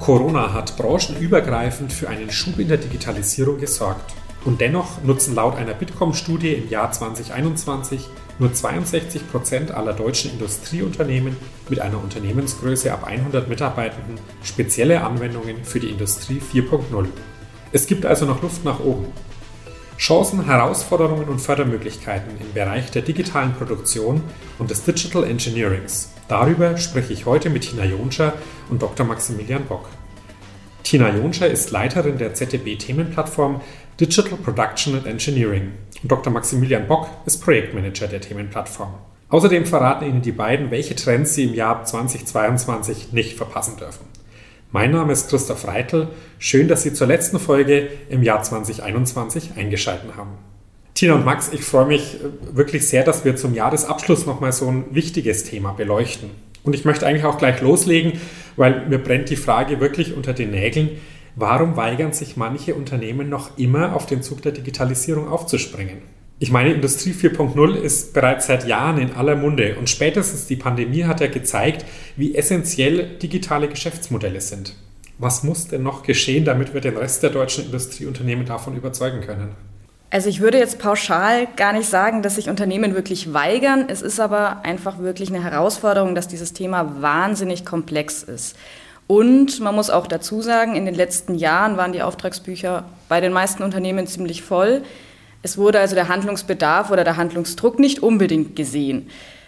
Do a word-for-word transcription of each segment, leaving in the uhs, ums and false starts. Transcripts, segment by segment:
Corona hat branchenübergreifend für einen Schub in der Digitalisierung gesorgt. Und dennoch nutzen laut einer Bitkom-Studie im Jahr zwanzig einundzwanzig nur zweiundsechzig Prozent aller deutschen Industrieunternehmen mit einer Unternehmensgröße ab hundert Mitarbeitenden spezielle Anwendungen für die Industrie vier Punkt null. Es gibt also noch Luft nach oben. Chancen, Herausforderungen und Fördermöglichkeiten im Bereich der digitalen Produktion und des Digital Engineerings. Darüber spreche ich heute mit Tina Jonscher und Doktor Maximilian Bock. Tina Jonscher ist Leiterin der Z D B-Themenplattform Digital Production and Engineering und Doktor Maximilian Bock ist Projektmanager der Themenplattform. Außerdem verraten Ihnen die beiden, welche Trends Sie im Jahr zweitausendzweiundzwanzig nicht verpassen dürfen. Mein Name ist Christoph Reitel. Schön, dass Sie zur letzten Folge im Jahr zwanzig einundzwanzig eingeschaltet haben. Tina und Max, ich freue mich wirklich sehr, dass wir zum Jahresabschluss nochmal so ein wichtiges Thema beleuchten. Und ich möchte eigentlich auch gleich loslegen, weil mir brennt die Frage wirklich unter den Nägeln, warum weigern sich manche Unternehmen noch immer auf den Zug der Digitalisierung aufzuspringen? Ich meine, Industrie vier Punkt null ist bereits seit Jahren in aller Munde und spätestens die Pandemie hat ja gezeigt, wie essentiell digitale Geschäftsmodelle sind. Was muss denn noch geschehen, damit wir den Rest der deutschen Industrieunternehmen davon überzeugen können? Also ich würde jetzt pauschal gar nicht sagen, dass sich Unternehmen wirklich weigern. Es ist aber einfach wirklich eine Herausforderung, dass dieses Thema wahnsinnig komplex ist. Und man muss auch dazu sagen, in den letzten Jahren waren die Auftragsbücher bei den meisten Unternehmen ziemlich voll. Es wurde also der Handlungsbedarf oder der Handlungsdruck nicht unbedingt gesehen.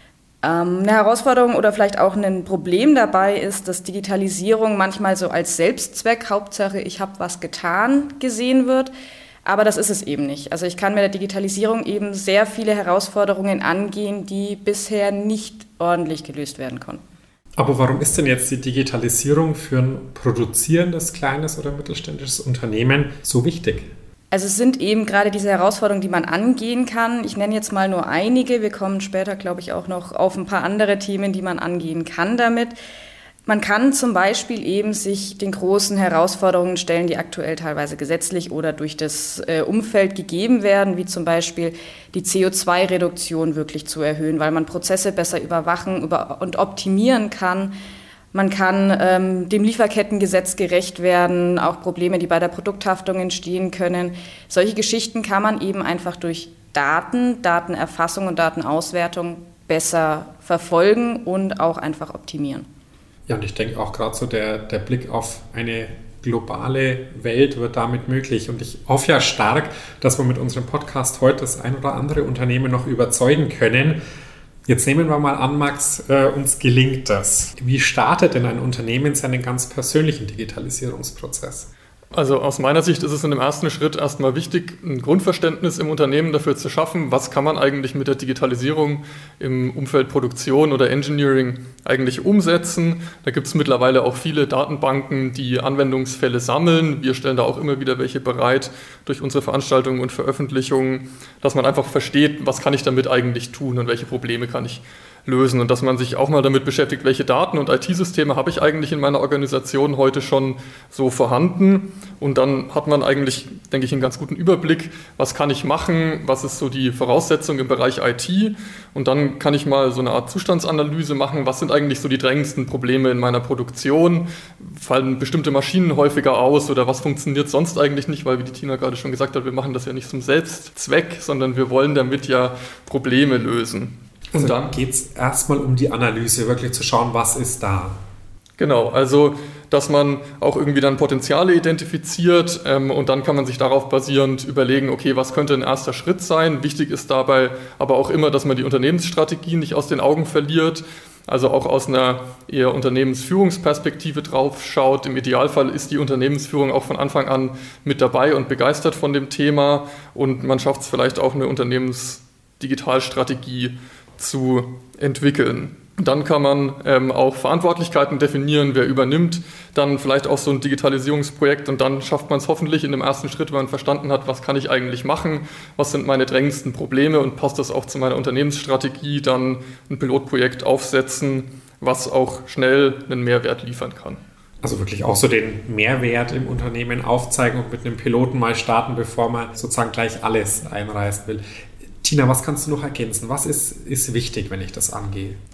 Ähm, eine Herausforderung oder vielleicht auch ein Problem dabei ist, dass Digitalisierung manchmal so als Selbstzweck, Hauptsache ich habe was getan, gesehen wird. Aber das ist es eben nicht. Also ich kann mit der Digitalisierung eben sehr viele Herausforderungen angehen, die bisher nicht ordentlich gelöst werden konnten. Aber warum ist denn jetzt die Digitalisierung für ein produzierendes, kleines oder mittelständisches Unternehmen so wichtig? Also es sind eben gerade diese Herausforderungen, die man angehen kann. Ich nenne jetzt mal nur einige. Wir kommen später, glaube ich, auch noch auf ein paar andere Themen, die man angehen kann damit. Man kann zum Beispiel eben sich den großen Herausforderungen stellen, die aktuell teilweise gesetzlich oder durch das äh, Umfeld gegeben werden, wie zum Beispiel die C O zwei Reduktion wirklich zu erhöhen, weil man Prozesse besser überwachen über- und optimieren kann. Man kann ähm, dem Lieferkettengesetz gerecht werden, auch Probleme, die bei der Produkthaftung entstehen können. Solche Geschichten kann man eben einfach durch Daten, Datenerfassung und Datenauswertung besser verfolgen und auch einfach optimieren. Ja, und ich denke auch gerade so der, der Blick auf eine globale Welt wird damit möglich. Und ich hoffe ja stark, dass wir mit unserem Podcast heute das ein oder andere Unternehmen noch überzeugen können. Jetzt nehmen wir mal an, Max, äh, uns gelingt das. Wie startet denn ein Unternehmen seinen ganz persönlichen Digitalisierungsprozess? Also aus meiner Sicht ist es in dem ersten Schritt erstmal wichtig, ein Grundverständnis im Unternehmen dafür zu schaffen, was kann man eigentlich mit der Digitalisierung im Umfeld Produktion oder Engineering eigentlich umsetzen. Da gibt es mittlerweile auch viele Datenbanken, die Anwendungsfälle sammeln. Wir stellen da auch immer wieder welche bereit durch unsere Veranstaltungen und Veröffentlichungen, dass man einfach versteht, was kann ich damit eigentlich tun und welche Probleme kann ich lösen und dass man sich auch mal damit beschäftigt, welche Daten und I T-Systeme habe ich eigentlich in meiner Organisation heute schon so vorhanden und dann hat man eigentlich, denke ich, einen ganz guten Überblick, was kann ich machen, was ist so die Voraussetzung im Bereich I T und dann kann ich mal so eine Art Zustandsanalyse machen, was sind eigentlich so die drängendsten Probleme in meiner Produktion, fallen bestimmte Maschinen häufiger aus oder was funktioniert sonst eigentlich nicht, weil wie die Tina gerade schon gesagt hat, wir machen das ja nicht zum Selbstzweck, sondern wir wollen damit ja Probleme lösen. Und also dann geht es erstmal um die Analyse, wirklich zu schauen, was ist da. Genau, also dass man auch irgendwie dann Potenziale identifiziert ähm, und dann kann man sich darauf basierend überlegen, okay, was könnte ein erster Schritt sein. Wichtig ist dabei aber auch immer, dass man die Unternehmensstrategie nicht aus den Augen verliert, also auch aus einer eher Unternehmensführungsperspektive drauf schaut. Im Idealfall ist die Unternehmensführung auch von Anfang an mit dabei und begeistert von dem Thema und man schafft es vielleicht auch eine Unternehmensdigitalstrategie zu entwickeln. Dann kann man ähm, auch Verantwortlichkeiten definieren, wer übernimmt dann vielleicht auch so ein Digitalisierungsprojekt und dann schafft man es hoffentlich in dem ersten Schritt, wenn man verstanden hat, was kann ich eigentlich machen, was sind meine drängendsten Probleme und passt das auch zu meiner Unternehmensstrategie, dann ein Pilotprojekt aufsetzen, was auch schnell einen Mehrwert liefern kann. Also wirklich auch so den Mehrwert im Unternehmen aufzeigen und mit einem Piloten mal starten, bevor man sozusagen gleich alles einreißen will. Tina, was kannst du noch ergänzen? Was ist, ist wichtig, wenn ich das angehe?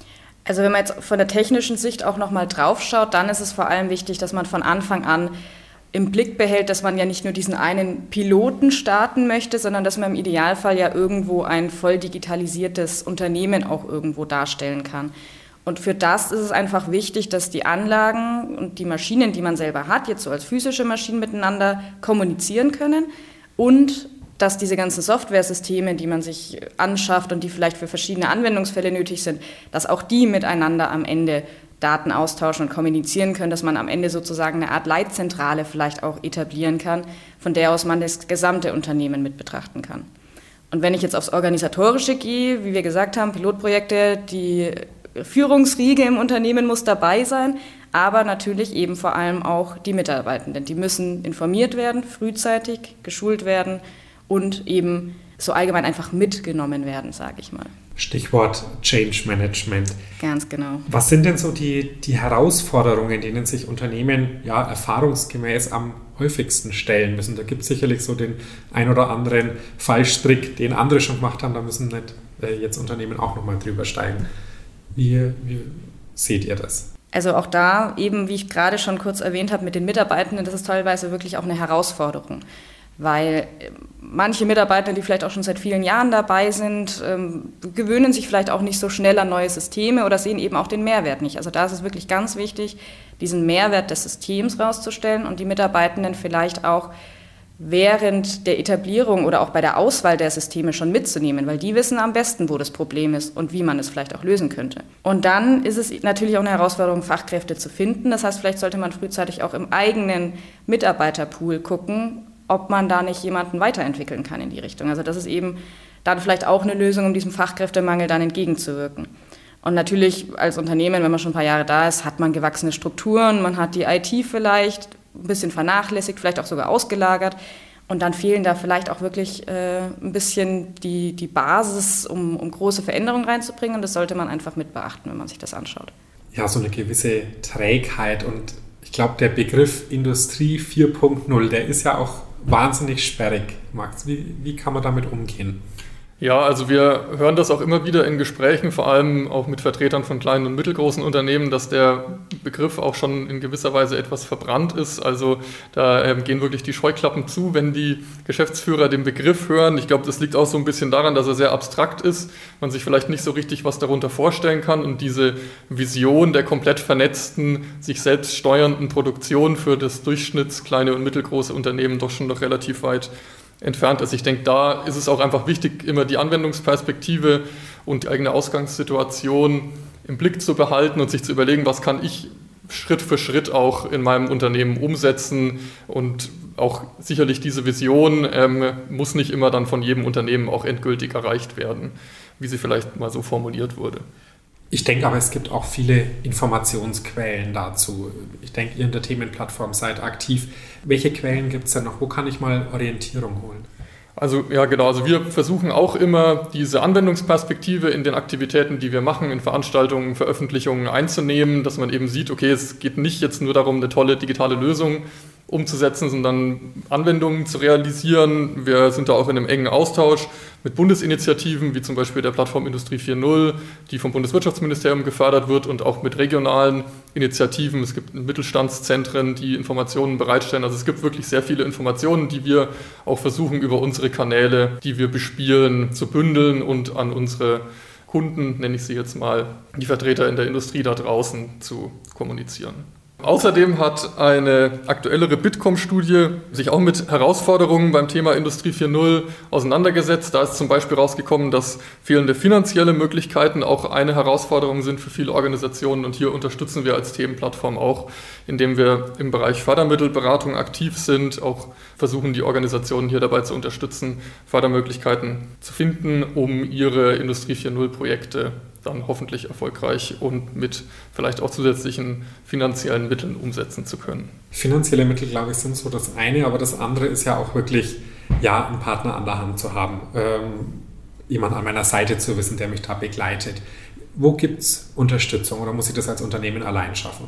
Also wenn man jetzt von der technischen Sicht auch nochmal drauf schaut, dann ist es vor allem wichtig, dass man von Anfang an im Blick behält, dass man ja nicht nur diesen einen Piloten starten möchte, sondern dass man im Idealfall ja irgendwo ein voll digitalisiertes Unternehmen auch irgendwo darstellen kann. Und für das ist es einfach wichtig, dass die Anlagen und die Maschinen, die man selber hat, jetzt so als physische Maschinen miteinander kommunizieren können und dass diese ganzen Softwaresysteme, die man sich anschafft und die vielleicht für verschiedene Anwendungsfälle nötig sind, dass auch die miteinander am Ende Daten austauschen und kommunizieren können, dass man am Ende sozusagen eine Art Leitzentrale vielleicht auch etablieren kann, von der aus man das gesamte Unternehmen mit betrachten kann. Und wenn ich jetzt aufs Organisatorische gehe, wie wir gesagt haben, Pilotprojekte, die Führungsriege im Unternehmen muss dabei sein, aber natürlich eben vor allem auch die Mitarbeitenden. Die müssen informiert werden, frühzeitig geschult werden und eben so allgemein einfach mitgenommen werden, sage ich mal. Stichwort Change Management. Ganz genau. Was sind denn so die, die Herausforderungen, denen sich Unternehmen ja erfahrungsgemäß am häufigsten stellen müssen? Da gibt es sicherlich so den ein oder anderen Fallstrick, den andere schon gemacht haben. Da müssen nicht äh, jetzt Unternehmen auch nochmal drüber steigen. Wie, wie seht ihr das? Also auch da, eben wie ich gerade schon kurz erwähnt habe, mit den Mitarbeitenden, das ist teilweise wirklich auch eine Herausforderung. Weil manche Mitarbeiter, die vielleicht auch schon seit vielen Jahren dabei sind, ähm, gewöhnen sich vielleicht auch nicht so schnell an neue Systeme oder sehen eben auch den Mehrwert nicht. Also da ist es wirklich ganz wichtig, diesen Mehrwert des Systems rauszustellen und die Mitarbeitenden vielleicht auch während der Etablierung oder auch bei der Auswahl der Systeme schon mitzunehmen, weil die wissen am besten, wo das Problem ist und wie man es vielleicht auch lösen könnte. Und dann ist es natürlich auch eine Herausforderung, Fachkräfte zu finden. Das heißt, vielleicht sollte man frühzeitig auch im eigenen Mitarbeiterpool gucken, ob man da nicht jemanden weiterentwickeln kann in die Richtung. Also das ist eben dann vielleicht auch eine Lösung, um diesem Fachkräftemangel dann entgegenzuwirken. Und natürlich als Unternehmen, wenn man schon ein paar Jahre da ist, hat man gewachsene Strukturen, man hat die I T vielleicht ein bisschen vernachlässigt, vielleicht auch sogar ausgelagert. Und dann fehlen da vielleicht auch wirklich äh, ein bisschen die, die Basis, um, um große Veränderungen reinzubringen. Und das sollte man einfach mit beachten, wenn man sich das anschaut. Ja, so eine gewisse Trägheit. Und ich glaube, der Begriff Industrie vier Punkt null, der ist ja auch wahnsinnig sperrig. Max, wie, wie kann man damit umgehen? Ja, also wir hören das auch immer wieder in Gesprächen, vor allem auch mit Vertretern von kleinen und mittelgroßen Unternehmen, dass der Begriff auch schon in gewisser Weise etwas verbrannt ist. Also da ähm, gehen wirklich die Scheuklappen zu, wenn die Geschäftsführer den Begriff hören. Ich glaube, das liegt auch so ein bisschen daran, dass er sehr abstrakt ist, man sich vielleicht nicht so richtig was darunter vorstellen kann und diese Vision der komplett vernetzten, sich selbst steuernden Produktion für das Durchschnitts kleine und mittelgroße Unternehmen doch schon noch relativ weit entfernt ist. Ich denke, da ist es auch einfach wichtig, immer die Anwendungsperspektive und die eigene Ausgangssituation im Blick zu behalten und sich zu überlegen, was kann ich Schritt für Schritt auch in meinem Unternehmen umsetzen, und auch sicherlich diese Vision ähm, muss nicht immer dann von jedem Unternehmen auch endgültig erreicht werden, wie sie vielleicht mal so formuliert wurde. Ich denke aber, es gibt auch viele Informationsquellen dazu. Ich denke, ihr in der Themenplattform seid aktiv. Welche Quellen gibt es denn noch? Wo kann ich mal Orientierung holen? Also ja, genau. Also wir versuchen auch immer, diese Anwendungsperspektive in den Aktivitäten, die wir machen, in Veranstaltungen, Veröffentlichungen einzunehmen, dass man eben sieht, okay, es geht nicht jetzt nur darum, eine tolle digitale Lösung umzusetzen, sondern Anwendungen zu realisieren. Wir sind da auch in einem engen Austausch mit Bundesinitiativen, wie zum Beispiel der Plattform Industrie vier Punkt null, die vom Bundeswirtschaftsministerium gefördert wird, und auch mit regionalen Initiativen. Es gibt Mittelstandszentren, die Informationen bereitstellen. Also es gibt wirklich sehr viele Informationen, die wir auch versuchen, über unsere Kanäle, die wir bespielen, zu bündeln und an unsere Kunden, nenne ich sie jetzt mal, die Vertreter in der Industrie da draußen, zu kommunizieren. Außerdem hat eine aktuellere Bitkom-Studie sich auch mit Herausforderungen beim Thema Industrie vier Punkt null auseinandergesetzt. Da ist zum Beispiel rausgekommen, dass fehlende finanzielle Möglichkeiten auch eine Herausforderung sind für viele Organisationen. Und hier unterstützen wir als Themenplattform auch, indem wir im Bereich Fördermittelberatung aktiv sind, auch versuchen, die Organisationen hier dabei zu unterstützen, Fördermöglichkeiten zu finden, um ihre Industrie vier Punkt null Projekte dann hoffentlich erfolgreich und mit vielleicht auch zusätzlichen finanziellen Mitteln umsetzen zu können. Finanzielle Mittel, glaube ich, sind so das eine, aber das andere ist ja auch wirklich, ja, einen Partner an der Hand zu haben, ähm, jemand an meiner Seite zu wissen, der mich da begleitet. Wo gibt es Unterstützung, oder muss ich das als Unternehmen allein schaffen?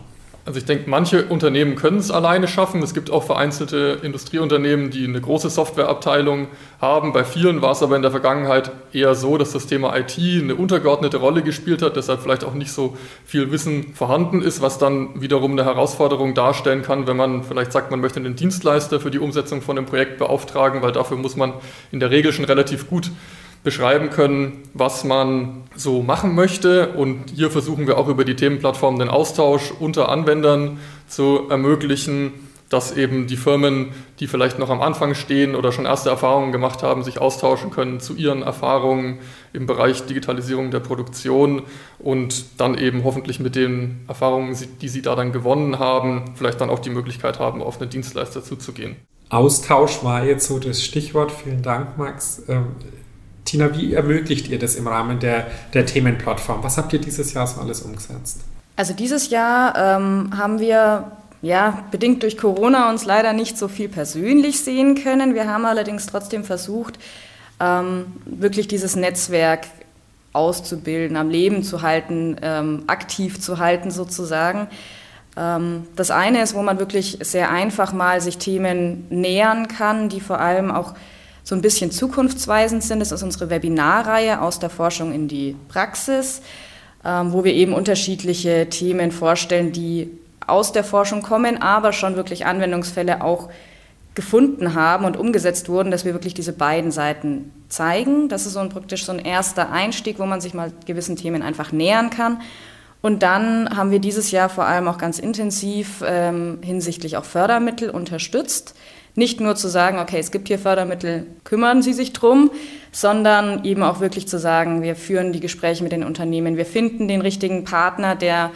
Also ich denke, manche Unternehmen können es alleine schaffen. Es gibt auch vereinzelte Industrieunternehmen, die eine große Softwareabteilung haben. Bei vielen war es aber in der Vergangenheit eher so, dass das Thema I T eine untergeordnete Rolle gespielt hat, deshalb vielleicht auch nicht so viel Wissen vorhanden ist, was dann wiederum eine Herausforderung darstellen kann, wenn man vielleicht sagt, man möchte einen Dienstleister für die Umsetzung von einem Projekt beauftragen, weil dafür muss man in der Regel schon relativ gut beschreiben können, was man so machen möchte. Und hier versuchen wir auch über die Themenplattform den Austausch unter Anwendern zu ermöglichen, dass eben die Firmen, die vielleicht noch am Anfang stehen oder schon erste Erfahrungen gemacht haben, sich austauschen können zu ihren Erfahrungen im Bereich Digitalisierung der Produktion und dann eben hoffentlich mit den Erfahrungen, die sie da dann gewonnen haben, vielleicht dann auch die Möglichkeit haben, auf einen Dienstleister zuzugehen. Austausch war jetzt so das Stichwort. Vielen Dank, Max. Ähm, Tina, wie ermöglicht ihr das im Rahmen der, der Themenplattform? Was habt ihr dieses Jahr so alles umgesetzt? Also dieses Jahr ähm, haben wir, ja, bedingt durch Corona uns leider nicht so viel persönlich sehen können. Wir haben allerdings trotzdem versucht, ähm, wirklich dieses Netzwerk auszubilden, am Leben zu halten, ähm, aktiv zu halten sozusagen. Ähm, das eine ist, wo man wirklich sehr einfach mal sich Themen nähern kann, die vor allem auch so ein bisschen zukunftsweisend sind. Das ist unsere Webinarreihe aus der Forschung in die Praxis, ähm, wo wir eben unterschiedliche Themen vorstellen, die aus der Forschung kommen, aber schon wirklich Anwendungsfälle auch gefunden haben und umgesetzt wurden, dass wir wirklich diese beiden Seiten zeigen. Das ist so ein, praktisch so ein erster Einstieg, wo man sich mal gewissen Themen einfach nähern kann. Und dann haben wir dieses Jahr vor allem auch ganz intensiv ähm, hinsichtlich auch Fördermittel unterstützt. Nicht nur zu sagen, okay, es gibt hier Fördermittel, kümmern Sie sich drum, sondern eben auch wirklich zu sagen, wir führen die Gespräche mit den Unternehmen, wir finden den richtigen Partner, der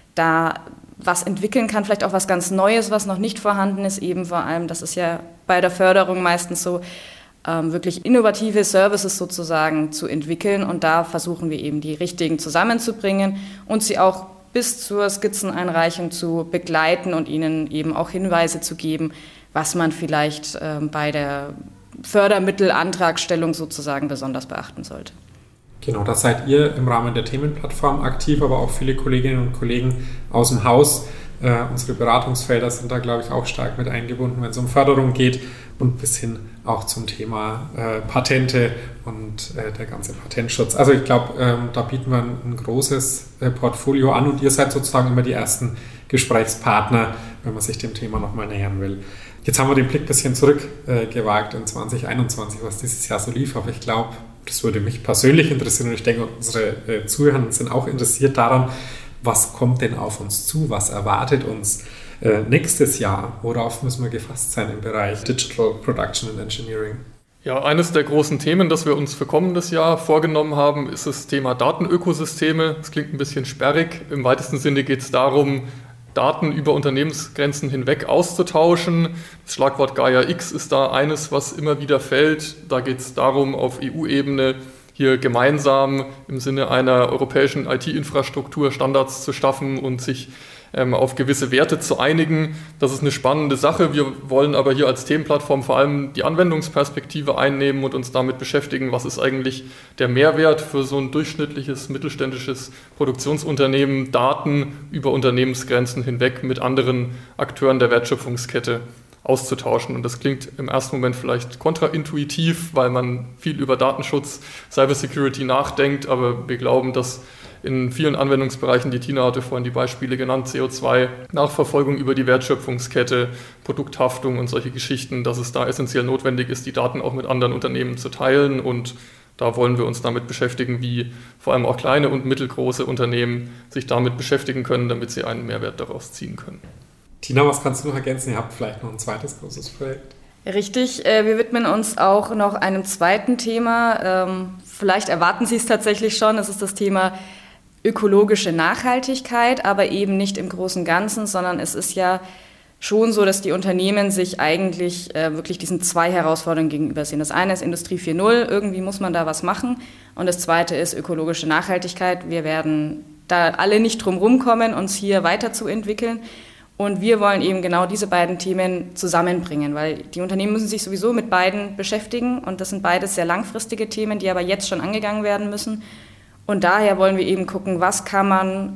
da was entwickeln kann, vielleicht auch was ganz Neues, was noch nicht vorhanden ist, eben vor allem, das ist ja bei der Förderung meistens so, ähm, wirklich innovative Services sozusagen zu entwickeln, und da versuchen wir eben die richtigen zusammenzubringen und sie auch bis zur Skizzeneinreichung zu begleiten und ihnen eben auch Hinweise zu geben, was man vielleicht ähm, bei der Fördermittelantragstellung sozusagen besonders beachten sollte. Genau, da seid ihr im Rahmen der Themenplattform aktiv, aber auch viele Kolleginnen und Kollegen aus dem Haus. Äh, unsere Beratungsfelder sind da, glaube ich, auch stark mit eingebunden, wenn es um Förderung geht, und bis hin auch zum Thema äh, Patente und äh, der ganze Patentschutz. Also ich glaube, ähm, da bieten wir ein, ein großes äh, Portfolio an, und ihr seid sozusagen immer die ersten Gesprächspartner, wenn man sich dem Thema nochmal nähern will. Jetzt haben wir den Blick ein bisschen zurückgewagt äh, in zwanzig einundzwanzig, was dieses Jahr so lief, aber ich glaube, das würde mich persönlich interessieren, und ich denke, unsere äh, Zuhörer sind auch interessiert daran, was kommt denn auf uns zu, was erwartet uns äh, nächstes Jahr, worauf müssen wir gefasst sein im Bereich Digital Production and Engineering? Ja, eines der großen Themen, das wir uns für kommendes Jahr vorgenommen haben, ist das Thema Datenökosysteme. Das klingt ein bisschen sperrig. Im weitesten Sinne geht es darum, Daten über Unternehmensgrenzen hinweg auszutauschen. Das Schlagwort Gaia X ist da eines, was immer wieder fällt. Da geht es darum, auf E U-Ebene hier gemeinsam im Sinne einer europäischen I T-Infrastruktur Standards zu schaffen und sich ähm, auf gewisse Werte zu einigen. Das ist eine spannende Sache. Wir wollen aber hier als Themenplattform vor allem die Anwendungsperspektive einnehmen und uns damit beschäftigen, was ist eigentlich der Mehrwert für so ein durchschnittliches mittelständisches Produktionsunternehmen, Daten über Unternehmensgrenzen hinweg mit anderen Akteuren der Wertschöpfungskette auszutauschen. Und das klingt im ersten Moment vielleicht kontraintuitiv, weil man viel über Datenschutz, Cybersecurity nachdenkt, aber wir glauben, dass in vielen Anwendungsbereichen, die Tina hatte vorhin die Beispiele genannt, C O zwei Nachverfolgung über die Wertschöpfungskette, Produkthaftung und solche Geschichten, dass es da essentiell notwendig ist, die Daten auch mit anderen Unternehmen zu teilen, und da wollen wir uns damit beschäftigen, wie vor allem auch kleine und mittelgroße Unternehmen sich damit beschäftigen können, damit sie einen Mehrwert daraus ziehen können. Tina, was kannst du noch ergänzen? Ihr habt vielleicht noch ein zweites großes Projekt. Richtig, wir widmen uns auch noch einem zweiten Thema. Vielleicht erwarten Sie es tatsächlich schon. Es ist das Thema ökologische Nachhaltigkeit, aber eben nicht im großen Ganzen, sondern es ist ja schon so, dass die Unternehmen sich eigentlich äh, wirklich diesen zwei Herausforderungen gegenüber sehen. Das eine ist Industrie vier Punkt null, irgendwie muss man da was machen, und das zweite ist ökologische Nachhaltigkeit. Wir werden da alle nicht drum rumkommen, uns hier weiterzuentwickeln, und wir wollen eben genau diese beiden Themen zusammenbringen, weil die Unternehmen müssen sich sowieso mit beiden beschäftigen, und das sind beides sehr langfristige Themen, die aber jetzt schon angegangen werden müssen. Und daher wollen wir eben gucken, was kann man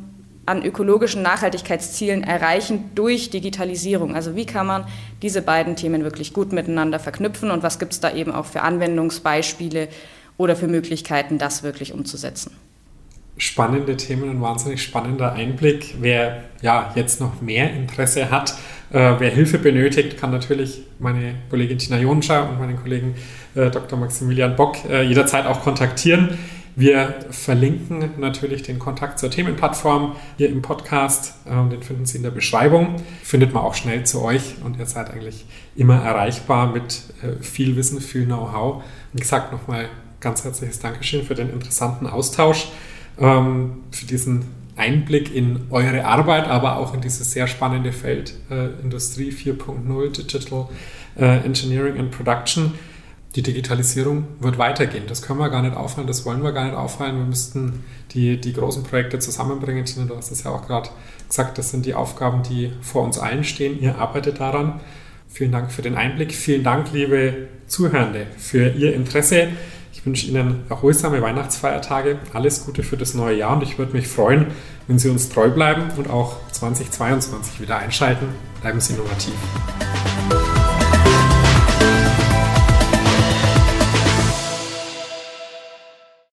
an ökologischen Nachhaltigkeitszielen erreichen durch Digitalisierung? Also wie kann man diese beiden Themen wirklich gut miteinander verknüpfen und was gibt es da eben auch für Anwendungsbeispiele oder für Möglichkeiten, das wirklich umzusetzen? Spannende Themen, ein wahnsinnig spannender Einblick. Wer ja jetzt noch mehr Interesse hat, äh, wer Hilfe benötigt, kann natürlich meine Kollegin Tina Jonscher und meinen Kollegen äh, Doktor Maximilian Bock äh, jederzeit auch kontaktieren. Wir verlinken natürlich den Kontakt zur Themenplattform hier im Podcast. Äh, den finden Sie in der Beschreibung. Findet man auch schnell zu euch und ihr seid eigentlich immer erreichbar mit äh, viel Wissen, viel Know-how. Wie gesagt, nochmal ganz herzliches Dankeschön für den interessanten Austausch. Für diesen Einblick in eure Arbeit, aber auch in dieses sehr spannende Feld äh, Industrie vier Punkt null, Digital äh, Engineering and Production. Die Digitalisierung wird weitergehen. Das können wir gar nicht aufhalten, das wollen wir gar nicht aufhalten. Wir müssten die, die großen Projekte zusammenbringen. Tina, du hast es ja auch gerade gesagt, das sind die Aufgaben, die vor uns allen stehen. Ihr arbeitet daran. Vielen Dank für den Einblick. Vielen Dank, liebe Zuhörende, für Ihr Interesse. Ich wünsche Ihnen erholsame Weihnachtsfeiertage, alles Gute für das neue Jahr und ich würde mich freuen, wenn Sie uns treu bleiben und auch zwanzig zweiundzwanzig wieder einschalten. Bleiben Sie innovativ.